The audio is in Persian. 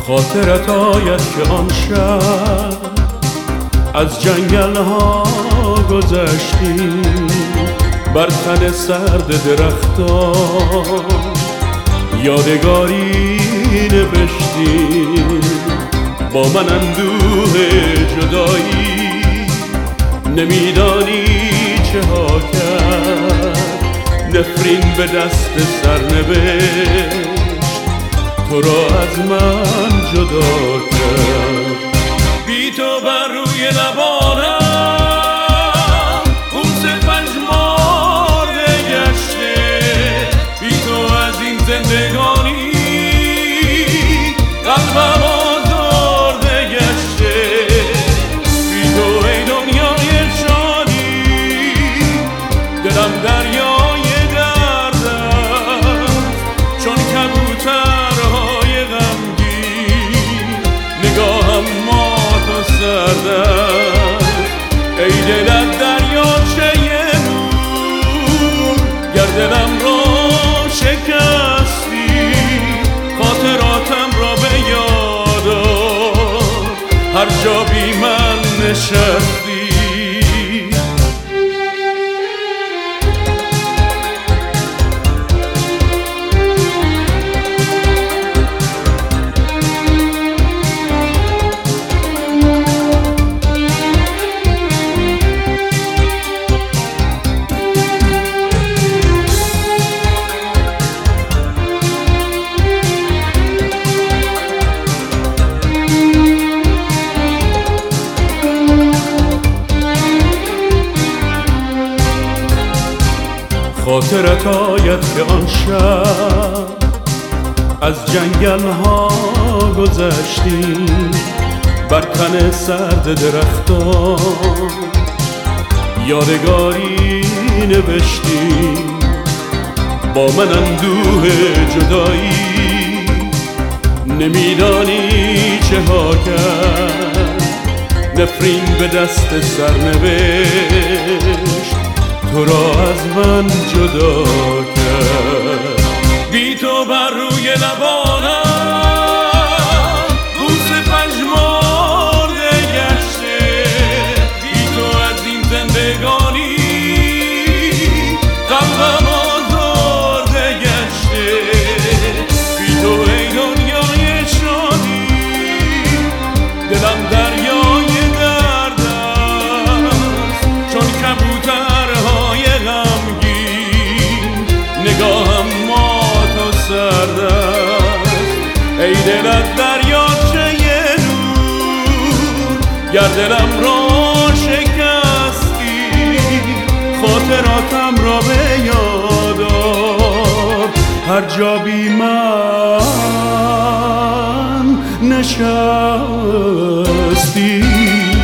خاطرت آید که آن شب از جنگل ها گذشتیم، بر تن سرد درختان یادگاری نوشتیم. با من اندوه جدایی نمیدانی چه ها کرد، نفرین به دست سرنوشت تو را از من جدا کرد. بی تو بر روی لبانم بوس پژمرده گشته، بی تو از این زندگانی قلبم آزرده گشته. بی تو ای دنیای شادی دلم دریای درد است، چون کبوترهای غمگین نگاهم مات و سرد است. ای دلت دریاچه نور، گر دلم را شکستی خاطراتم را به یاد آر، هر جا بی من نشستی. خاطرت آید که آن شب از جنگل ها گذشتیم، بر تن سرد درختان یادگاری نوشتیم. با من اندوه جدایی نمیدانی چه ها کرد، نفرین به دست سرنوشت تو را از من جدا کرد. بی تو بر روی لبانم بوس پژمرده گشته، بی تو از این زندگانی قلبم آزرده گشته. بی تو ای دنیای شادی دلم دریای درد است، چون کبوترهای نگاهم مات و سرد است. ای دلت دریاچه نور، گر دلم را شکستی خاطراتم را به یاد آر، هر جا بی من نشستی.